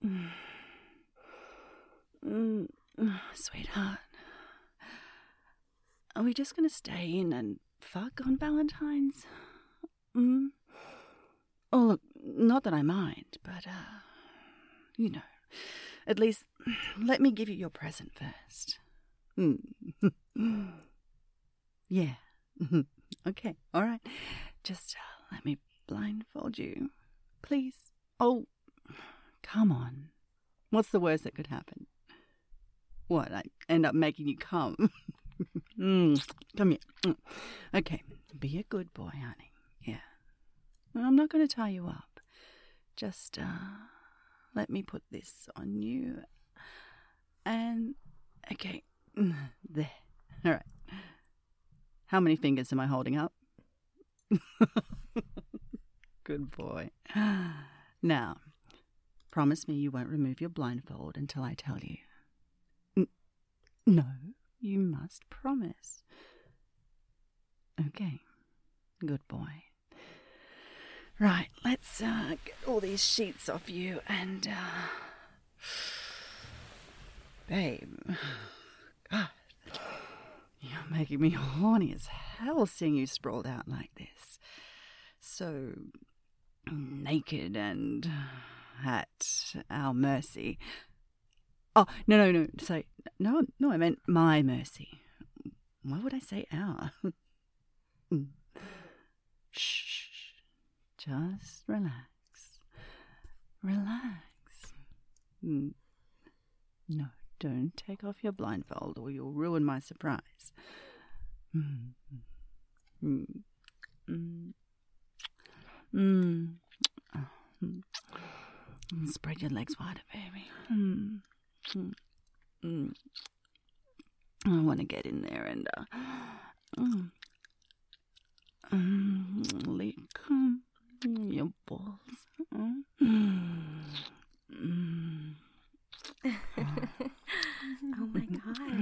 Sweetheart, are we just going to stay in and fuck on Valentine's? Oh, look, not that I mind, but, at least let me give you your present first. Yeah. Okay, all right. Just let me blindfold you, please. Oh, come on. What's the worst that could happen? What, I end up making you come? Come here. Okay, be a good boy, honey. Yeah. I'm not going to tie you up. Just let me put this on you. And, okay, there. All right. How many fingers am I holding up? Good boy. Now, promise me you won't remove your blindfold until I tell you. No, you must promise. Okay, good boy. Right, let's get all these sheets off you and, babe, God, you're making me horny as hell seeing you sprawled out like this. So naked and at our mercy. Oh, no. Sorry. No, I meant my mercy. Why would I say our? Shh. Just relax. No, don't take off your blindfold or you'll ruin my surprise. Spread your legs wider, baby. I want to get in there and lick your balls. Oh my God.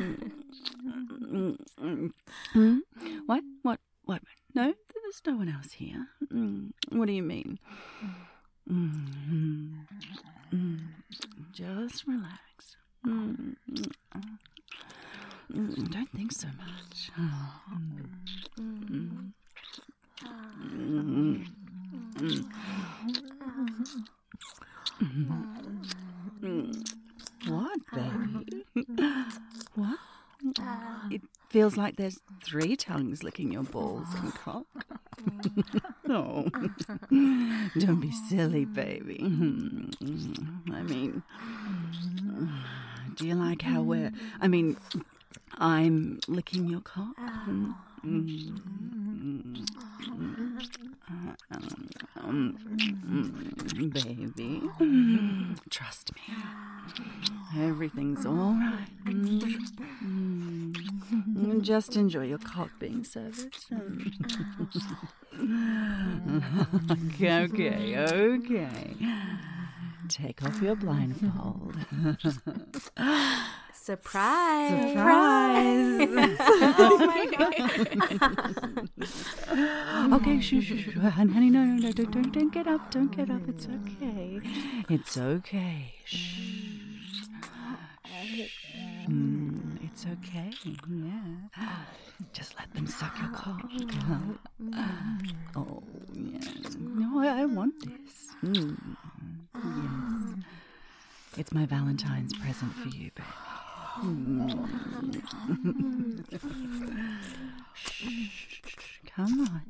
What? No, there's no one else here. What do you mean? Just relax. Don't think so much. What, baby? What? It feels like there's 3 tongues licking your balls and cock. Oh, don't be silly, baby. I mean, do you like how I'm licking your cock? Baby, trust me. Everything's all right. Just enjoy your cock being served. Okay. Take off your blindfold. Surprise! Oh my God. Okay, shh. Honey, no, don't get up. Don't get up. It's okay. Shh. It's okay. Yeah. Just let them suck your cock. Oh, yeah. No, I want this. Yes. It's my Valentine's present for you, baby. Come on.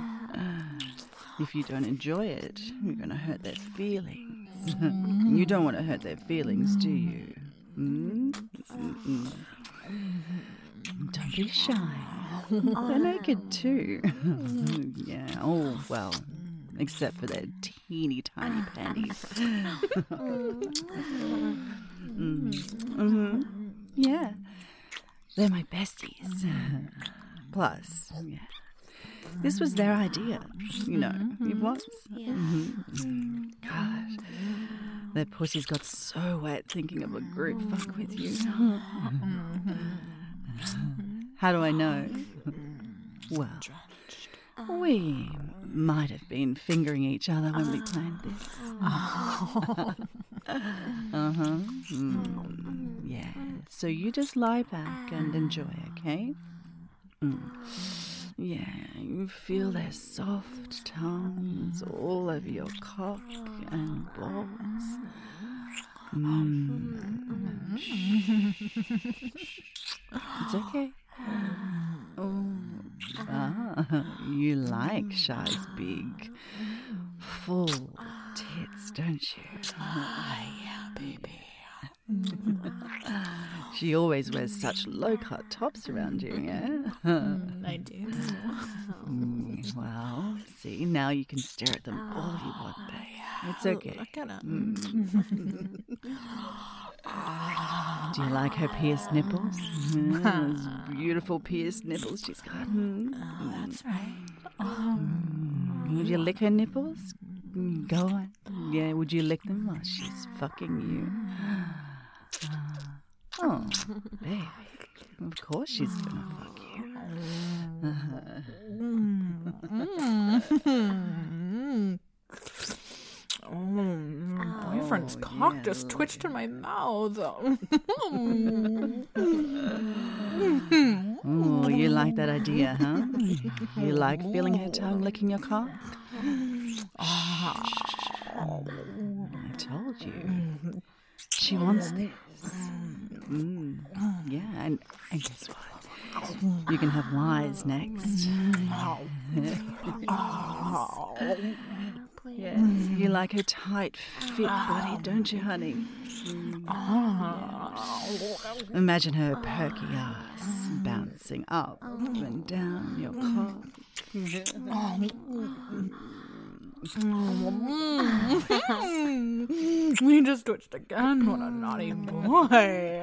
If you don't enjoy it, you're going to hurt their feelings. You don't want to hurt their feelings, do you? Don't be shy. They're naked too. Yeah, oh well. Except for their teeny tiny panties. Yeah. They're my besties. Plus, yeah. This was their idea. It was. God. Their pussies got so wet thinking of a group fuck with you. How do I know? Well, we might have been fingering each other when we planned this. Uh-huh. Yeah. So you just lie back and enjoy, okay? Yeah, you feel their soft tongues all over your cock and balls. It's okay. You like Shy's big, full tits, don't you? Yeah, baby. She always wears such low-cut tops around you, yeah? I do. Well, see, now you can stare at them all you want, babe. It's okay. Look at him. Do you like her pierced nipples? Those beautiful pierced nipples she's got. That's right. Would you lick her nipples? Go on. Yeah, would you lick them while she's fucking you? Oh, baby. Of course she's gonna fuck you. Boyfriend's cock just twitched in my mouth. Oh, you like that idea, huh? You like feeling her tongue licking your cock? I told you. She wants this. Yeah, and guess what? You can have Wise next. Yes, you like her tight, fit body, don't you, honey? Imagine her perky ass bouncing up and down your cock. We just twitched again. What a naughty boy.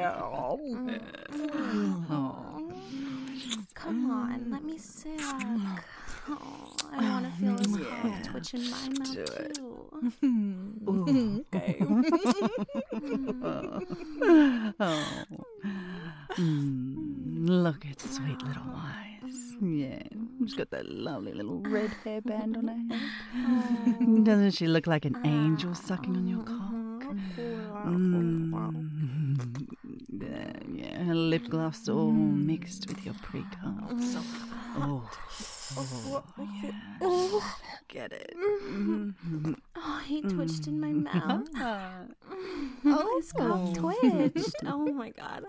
Come on, let me suck. Oh, I want to feel his cock twitch in my mouth too. Okay. Look at sweet little Wise. Yeah, she's got that lovely little red hairband on her head. Doesn't she look like an angel sucking on your cock? Yeah, her lip gloss all mixed with your pre-cum. So yeah. Get it. Oh, he twitched in my mouth. His cock twitched. Oh my god.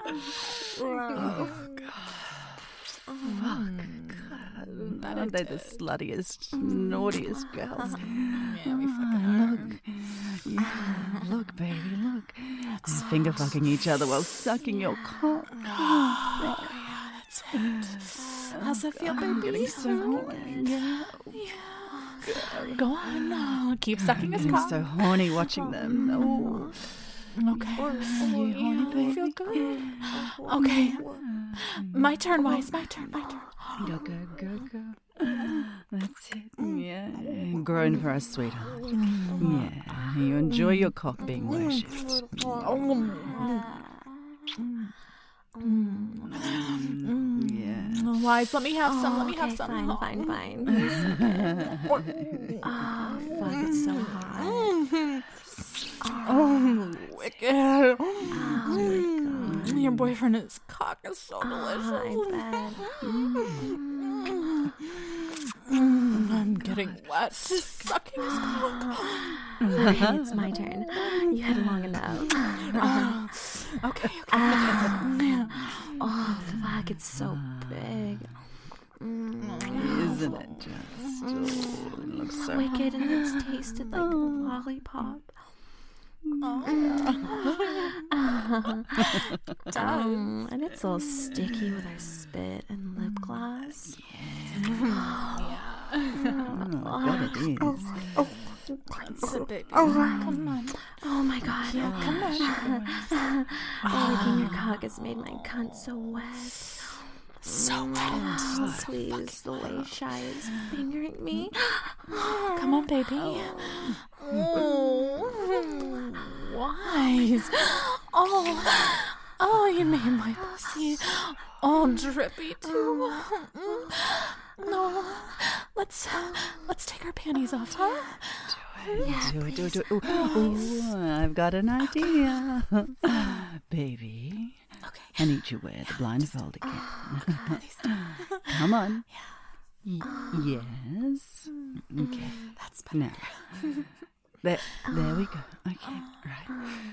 Fuck. Aren't they the sluttiest, naughtiest girls? Yeah, we fucking are. Look. Yeah, look, baby, look. They're finger fucking each other while sucking your cock. Yeah, that's it. How's that feel, baby? I'm getting so horny. Yeah. Go on. Keep sucking his I'm cock. so horny watching them. Oh. Okay. Are you horny, baby? Feel good. Okay. My turn, Wise. My turn. Go. That's it. Yeah. Grown for us, sweetheart. Yeah. You enjoy your cock being worshipped. Yeah. Wise, let me have some. Let me Okay, have some. Fine. Oh, fuck, it's so hot. Oh, wicked. Oh my god. Your boyfriend's cock is so delicious. I bet. I'm getting wet. Sucking his cock. Okay, it's my turn. You had long enough. Okay. Oh, fuck, it's so big. Isn't it just? Oh, it looks so Wicked, and it's tasted like a lollipop. And it's all sticky with our spit and lip gloss. I bet it is. That's it, baby. Come on. Oh my god. Come on. Licking your cock has made my cunt so wet. So wet. Please, the way Shy is fingering me. Come on, baby. Wise. Oh, you made my pussy all drippy too. No, let's take our panties off, huh? Do it. Ooh, I've got an idea. Baby. Okay. I need you to wear the blindfold again. Come on. Yes. Okay. That's better. Now, there we go. Okay, right.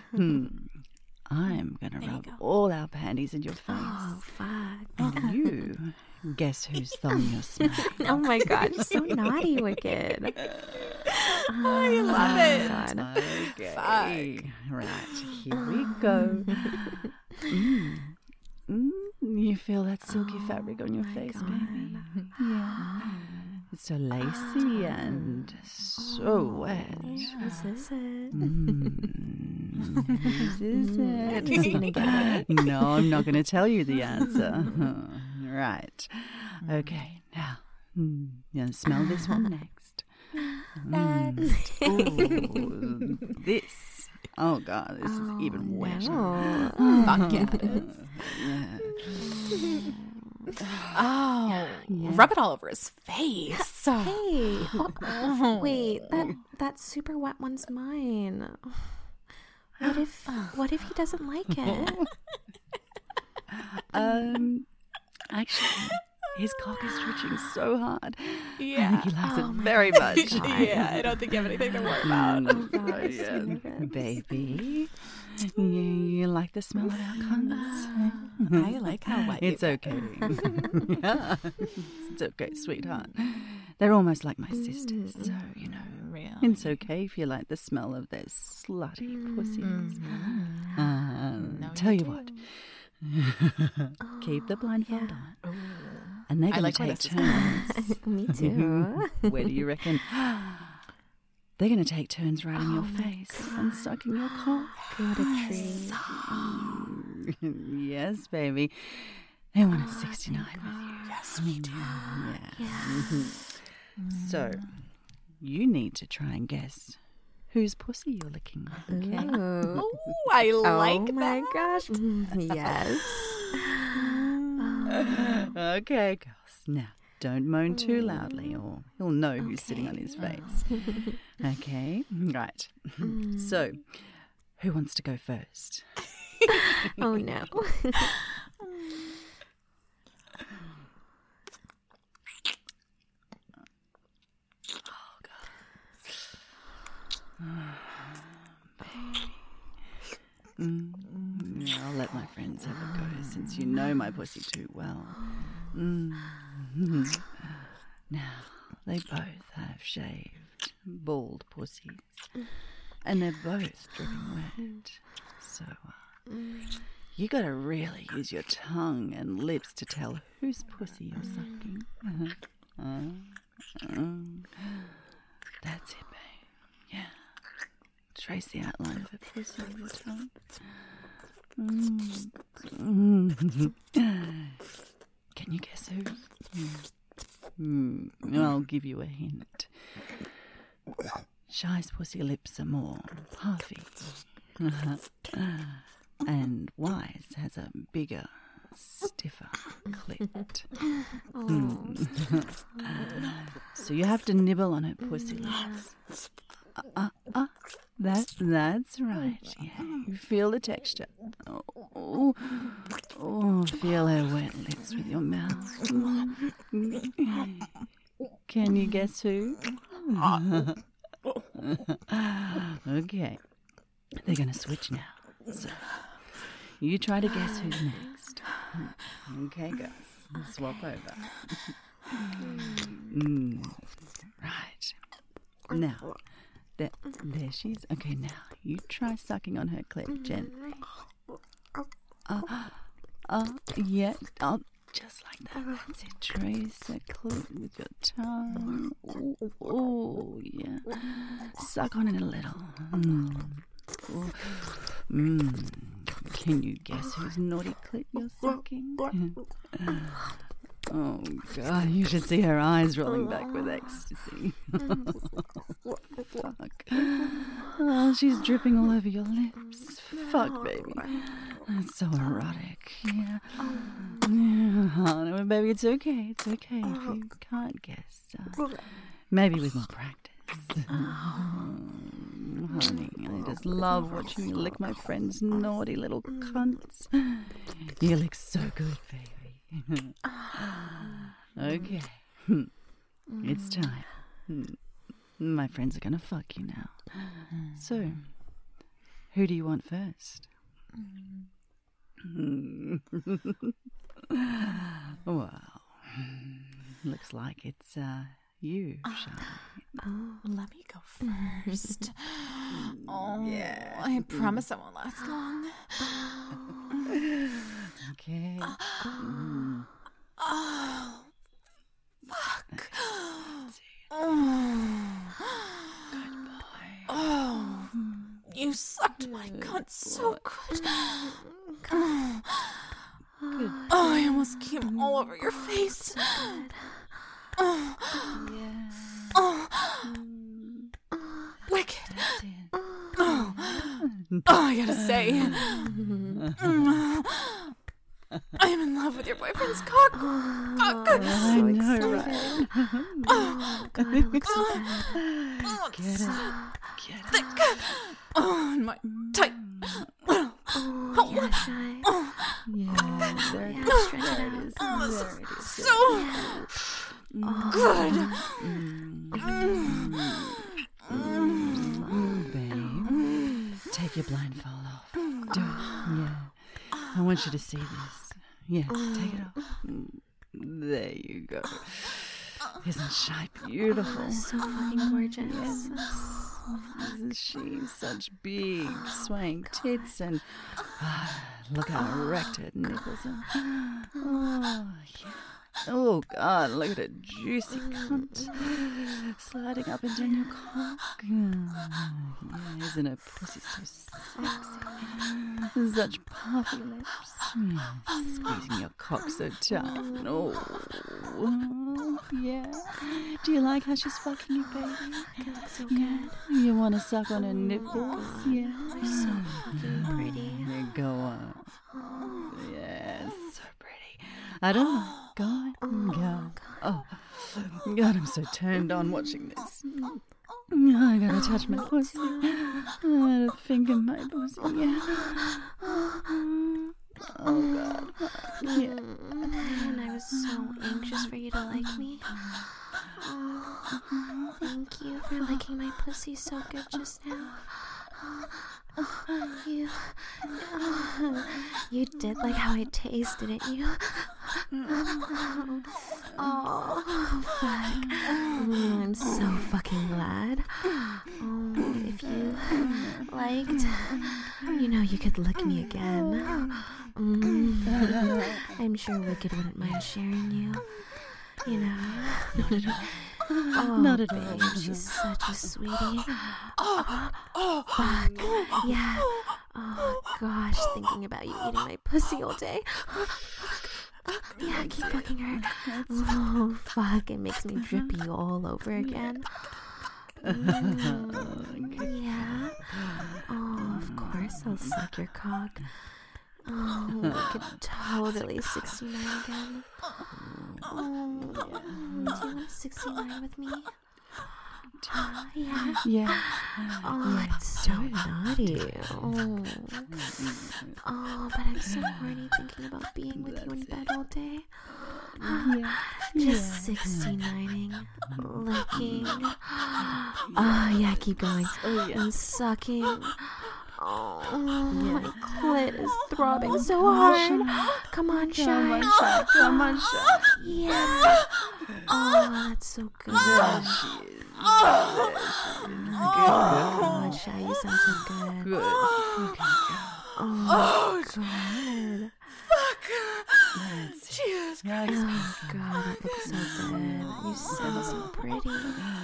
I'm going to rub all our panties in your face. Oh, fuck. And you guess whose thumb you're smelling. Oh my god, you're so naughty, Wicked. I love it. God. Okay. Right, here we go. You feel that silky fabric on your face, baby? Yeah. It's so lacy and so wet. This is it. This is it. Who's gonna get it? No, I'm not going to tell you the answer. Right. Okay, now, you're going to smell this one next. Ooh, this. Oh, God, this is even wetter. No. Fuck yeah, it is. Yeah. Oh, rub it all over his face. Hey. Wait, that super wet one's mine. What if he doesn't like it? Actually, his cock is twitching so hard. Yeah. I think he likes it very much. Yeah, I don't think you have anything to worry about. Oh god, Yeah. so nervous. Baby, you like the smell of our cunts? I like how wet It's okay. Yeah. It's okay, sweetheart. They're almost like my sisters, so, you know. Real. It's okay if you like the smell of their slutty pussies. Tell you what. Keep the blindfold on. And they're I going like to where take this is turns. Me too. Where do you reckon? They're going to take turns riding your face and sucking your cock. What a treat. Yes, baby. They want a 69 with you. Yes, we do. Yeah. So, you need to try and guess whose pussy you're licking. Okay. Ooh. Oh, I like Oh my gosh. Yes. Okay, girls. Now, don't moan too loudly or he'll know who's sitting on his face. Okay, right. So, who wants to go first? Oh no. Yeah, I'll let my friends have a go since you know my pussy too well. Now, they both have shaved, bald pussies, and they're both dripping wet. So, you gotta really use your tongue and lips to tell whose pussy you're sucking. That's it, babe. Yeah. Trace the outline of a pussy with your tongue. Can you guess who? I'll give you a hint. Shy's pussy lips are more puffy. And Wise has a bigger, stiffer clit. So you have to nibble on her pussy lips. That's right. Yeah, you feel the texture. Oh, feel her wet lips with your mouth. Can you guess who? Okay, they're gonna switch now. So you try to guess who's next. Okay, guys, swap over. Right now. There she is. Okay, now you try sucking on her clit gently. Yeah. Oh, just like that. That's it. Trace her clit with your tongue. Oh, yeah. Suck on it a little. Can you guess whose naughty clit you're sucking? Oh, God, you should see her eyes rolling back with ecstasy. Fuck. Oh, she's dripping all over your lips. Fuck, baby. That's so erotic. Yeah. No, baby, it's okay. It's okay if you can't guess. Maybe with more practice. honey. I just love watching you lick my friend's naughty little cunts. You look so good, baby. Okay. It's time. My friends are gonna fuck you now. So, who do you want first? Well, looks like it's you, Charlie. Oh, let me go first. Yeah. I promise I won't last long. Okay. Oh, fuck. Oh, you sucked my cunt so good. Oh, I almost came all over your face. Oh, Yeah. oh, wicked. Oh, I gotta say, I'm in love with your boyfriend's cock. I know, right? Oh, God, it looks so good. Oh, Get it's it. so Get it. thick. Oh, and my tight. Oh, yeah, Shy. Yeah, there it Yeah, is. stretch it There out. it is. Oh, this There it is is. so good. Babe, take your blindfold off. Do it. Yeah. I want you to see this. Yeah, take it off. There you go. Isn't Shy beautiful? So fucking gorgeous. Isn't she? Such big, swaying tits and look how erect her nipples are. Oh, yeah. Oh, God, look at her juicy cunt sliding up and down your cock. Yeah, isn't her pussy so sexy? Such puffy lips. Yeah, squeezing your cock so tight. Oh, yeah. Do you like how she's fucking you, baby? It looks so Yeah. good. You want to suck on her nipples? Yeah. They're so fucking pretty. Yeah, go on. Yeah, so pretty. I don't know. Go on. Go. Oh, God, I'm so turned on watching this. I gotta touch my pussy. I gotta finger my pussy. Yeah. Oh, God. Yeah. And I was so anxious for you to like me. Oh, thank you for licking my pussy so good just now. You did like how I taste, didn't you? Oh, fuck. I'm so fucking glad. Oh, if you liked, you know you could lick me again. I'm sure Wicked wouldn't mind sharing you. You know. Oh, Not at all. babe, she's such a sweetie. Fuck. Yeah. Oh, gosh, thinking about you eating my pussy all day. Yeah, keep fucking her. Oh, fuck, it makes me drippy all over again. Yeah. Oh, of course I'll suck your cock. Oh, we could totally 69 again. Oh, do you want 69 with me? Yeah. Yeah. Oh, it's so naughty. Oh, but I'm so horny thinking about being with you in bed all day. Just 69ing, licking. Oh, yeah, keep going. And sucking. Oh, my clit is throbbing so hard. Come on, Shy. Come on, Shy. Yeah. Oh, that's so good. There she is. There she is. Oh, Shy, you sound so good. Good. Oh, God. Cheers. Oh, God, that looks so good. You sound so pretty.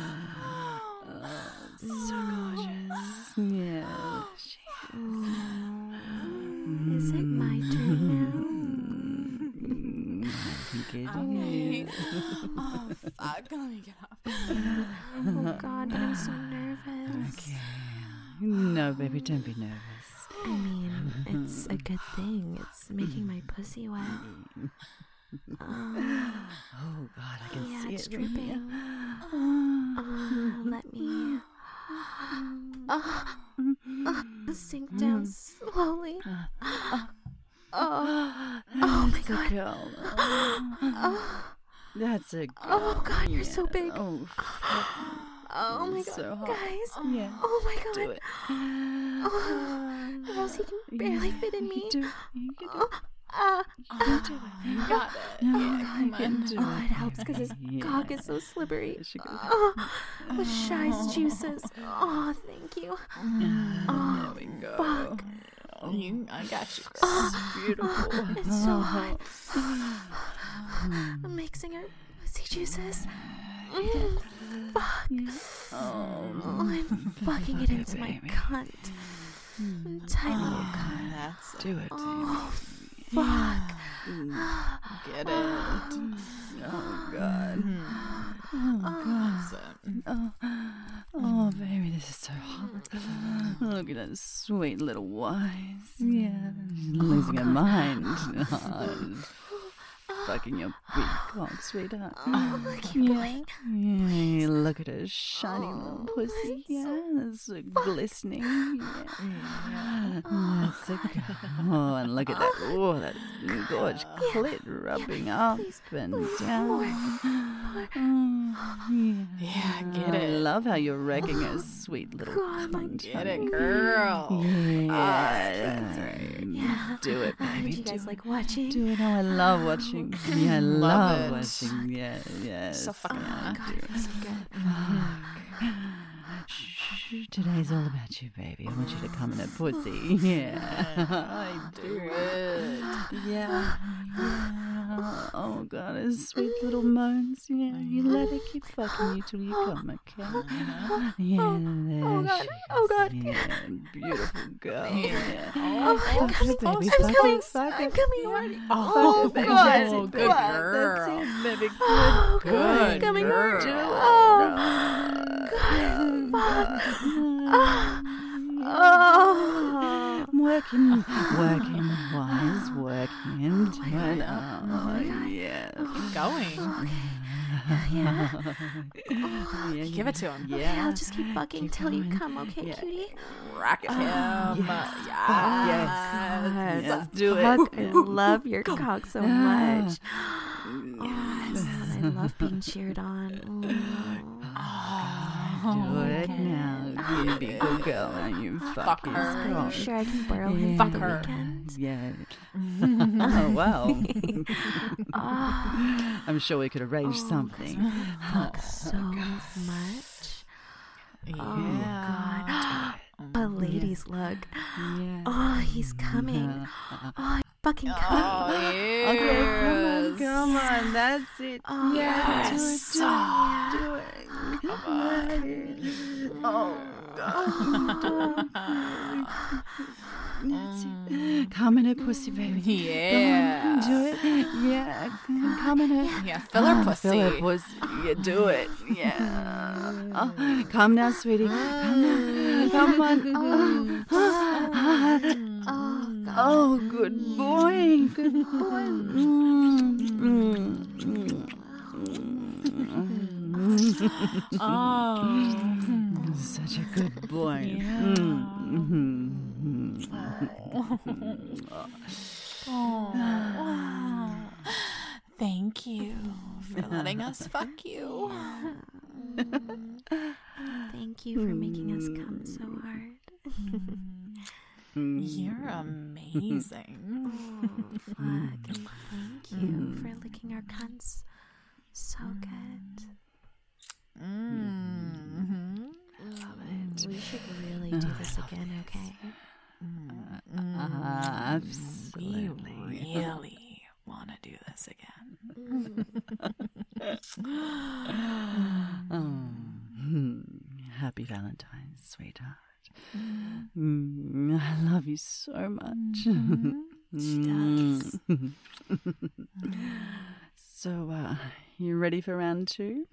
So gorgeous. Yeah. Is it my turn I think it is. Oh, fuck. Let me get off. now? Oh, God, but I'm so nervous. Okay. No, baby, don't be nervous. I mean, it's a good thing. It's making my pussy wet. Oh, God, I can Yeah, see it's it. dripping. Let me. Oh, Sink down slowly. That's a girl. That's a girl. Oh God, you're so big. Oh, Oh my so God, hot. guys. Yeah. Oh my God. Do it. Rosie can barely fit in me. You can do it. You can do it. You got it. No, Yeah, come you can on. do Oh, it helps because his Yeah. cock is so slippery. There she goes. With Shy's juices. Oh, thank you. There we go. Fuck. I got you, girl. It's beautiful. It's so hot. I'm mixing her pussy juices. Fuck. Oh, I'm fucking it into my cunt. Tiny little cunt. That's it. Do it. Oh, fuck. Get it. Oh, God. That's it. Oh, baby, this is so hot. Look at that sweet little wise. Yeah, she's losing her mind. Fucking your big cock, sweetheart. Oh, keep going. Yeah, look at her shiny little pussy. Yeah, it's so glistening. Yeah. That's a oh, and look at that. Oh, that gorge clit rubbing up and down. Yeah, get I it. love how you're wrecking her sweet little cunt. Get it, girl. Yeah, that's right. Yeah. Do it, baby. Would you guys like watching? Do it. Oh, I love watching. Yeah, I Love love it. watching. Yeah, yeah. So fucking hot. God, it feels so good. Shh, today's all about you, baby. I want you to come in a pussy. Yeah, I do it. Yeah. Oh God, his sweet little moans. Yeah, you let her keep fucking you till you come, okay? Yeah, there Oh God. she Oh is. God. Yeah, beautiful girl. Yeah. Oh, Fuck I'm it, coming. baby. I'm Fuck it, coming. fuck I'm it. coming already. Oh, Baby, God. that's it, Good baby. girl. That's it, baby. Oh, God. Good Coming girl. hard. Do it. Oh, Oh. Working, wise, working, doing, oh, yeah. Keep going. Yeah. Yeah, Give it to him. Okay, Yeah. I'll just keep fucking Keep till you going. come, okay, Yeah. cutie? Rocket him. Yes. Yes. Yes, do it. Fuck, I love your cock so much. Oh, I love being cheered on. Do it now. You be a good girl and you fuck her. Are strong. you sure I can borrow him Yeah. for the Fuck her. weekend? Yeah. Oh, wow. Oh, I'm sure we could arrange something. fuck so much. Yeah. Oh, God. A lady's look. Yeah. Oh, he's coming. Oh, fucking coming. Oh, Okay, come on, that's it. Oh, Yeah, yes. do it. Oh, God. That's it. Come in her pussy, baby. Yeah. Go on, do it. Yeah, come in her. Yeah, fill her pussy. Fill her pussy. Yeah, do it. Yeah. Oh, come now, sweetie. Come now. Come on. Oh, good boy. Good boy. Oh. Such a good boy. Oh. Thank you for letting us fuck you. Thank you for making us come so hard. You're amazing. Oh, fuck. And thank you for licking our cunts so good. Mm-hmm. We should really do this again, okay? Absolutely. We really want to do this again. Happy Valentine's, sweetheart. I love you so much. She does. So, you ready for round 2?